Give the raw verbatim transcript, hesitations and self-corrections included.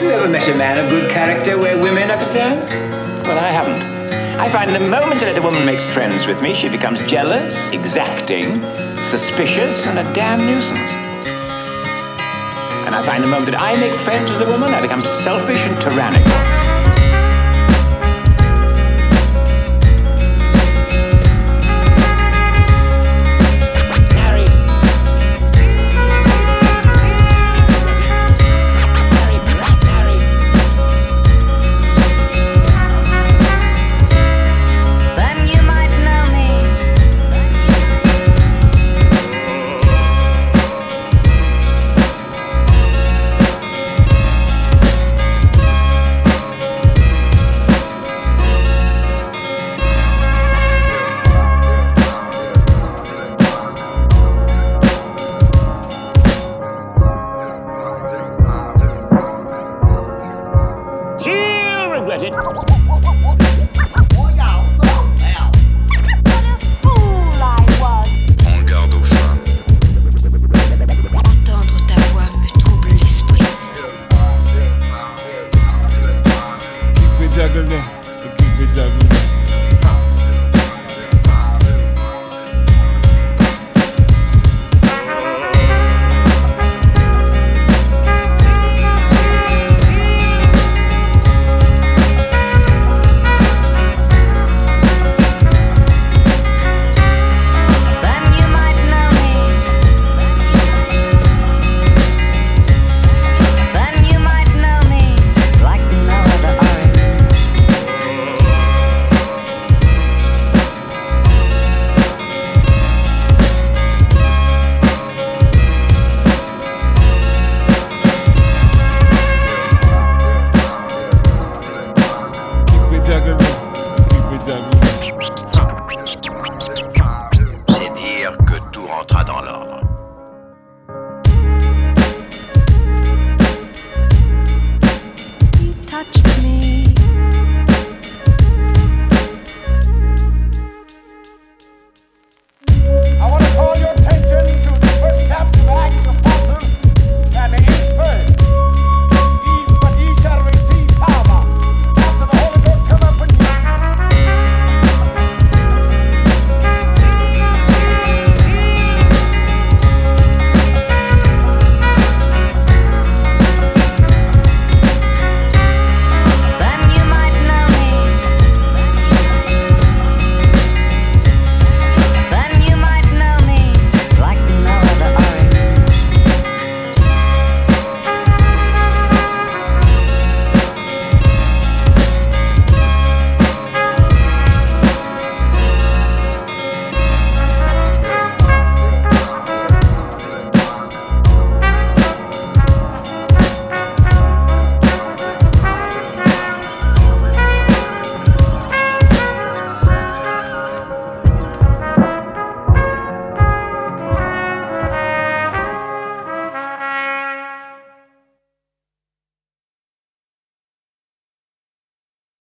you ever met a man of good character where women are concerned? Well, I haven't. I find the moment that a woman makes friends with me, she becomes jealous, exacting, suspicious, and a damn nuisance. And I find the moment that I make friends with a woman, I become selfish and tyrannical. C'est dire que tout rentra dans l'ordre.